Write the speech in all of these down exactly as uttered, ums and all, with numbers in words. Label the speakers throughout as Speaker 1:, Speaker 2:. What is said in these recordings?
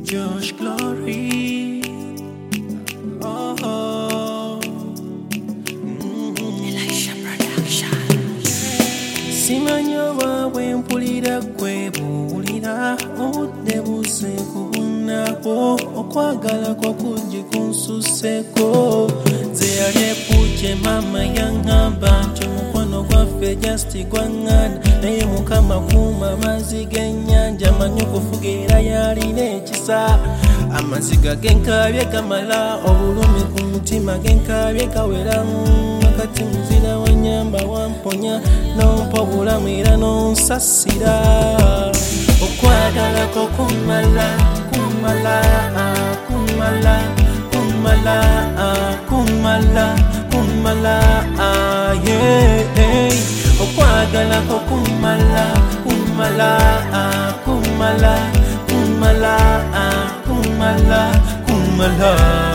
Speaker 1: Josh Glory. Oh, oh. Mm-hmm. Elisha Production. Simanyo wawe mpulira kwe buwulira odebuze kubunako okwagala kwa kujje kunsuseko ze yalyepuje mama yaŋŋamba nti omukwano gwaffe just gwaŋŋana naye mukama kuuma amazzi g'ennyanja manyi okufuga era yalina ekisa amaziga genkabye gamala obulumi ku mutima genkabye kaweramu kati muzira wanyamba wamponya nompa obulamu era nonsasira okwagala ko kumala kumala kumala kumala kumala kumala yeah okwagala ko kumala kumala kumala kumala kumala kumala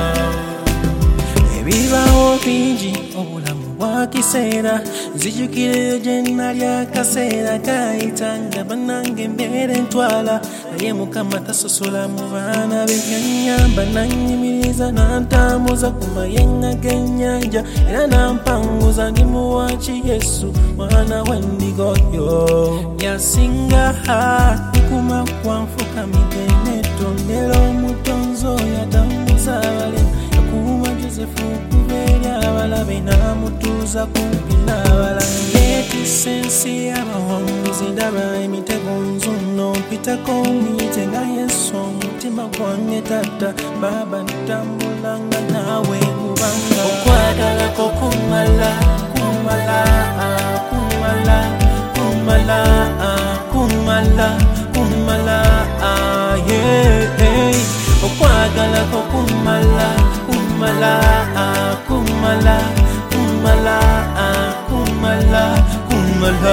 Speaker 1: ebibawo bingi obulamu bwa kiseera nzijukira gye nali akaseera kayita bannange embeera entwala naye mukama tasosola mu baana be yannyamba nannyimiriza nantambuza ku mayenga g'ennyanja era nampanguza ndi muwaki yesu mwana w'endigoyo yasinga nikuma kwanfukamidde netondera omutonzi oyo atambuza abalema yakuuma josefu okubeera abalabe namutuuza kumpi n'abalabe leetisa ensi y'abawonguzi ndaba emitego nzuno mpitako muyite nga yesu omutima gwange tata baba ntambulanga naawe kubanga okwagala ko kumala kumala kumala kumala kumala kumala yeah okwagala ko kumala kumala kumala kumala kumala kumala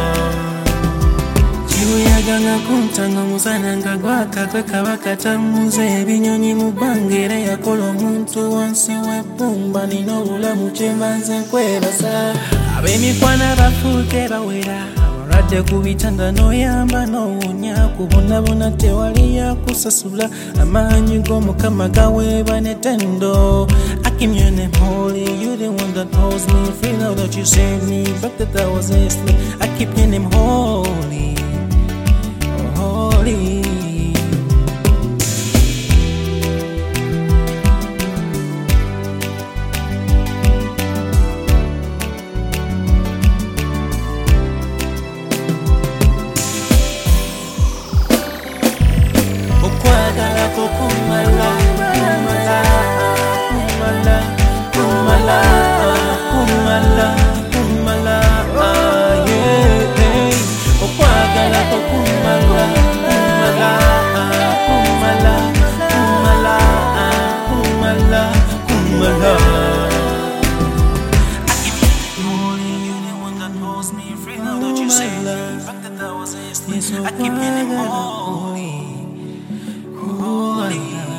Speaker 1: kibuyaganga kuntanga musana nga gwaka kwe kaba katammuza ebinyonyi mu bbanga era yakola omuntu wansi w'ebbumba nina obulamu kyembanze nkwebaza ab'emikwana bafuuke bawera abalwadde ku bitanda n'oyamba n'owonya kubonabona tewali yakusasula amaanyi g'omukama gaweeba n'ettendo I keep your name holy, you the one that holds me free now that you saved me back that I was asleep. I keep your name holy, oh, holy. Okwagala ko kumala, kumala, kumala, kumala, kumala, kumala, yeah. Okwagala ko kumala, kumala, kumala, kumala, kumala, kumala. Only you the one that holds me free now that you say the fact that I was asleep. I keep your name holy, holy.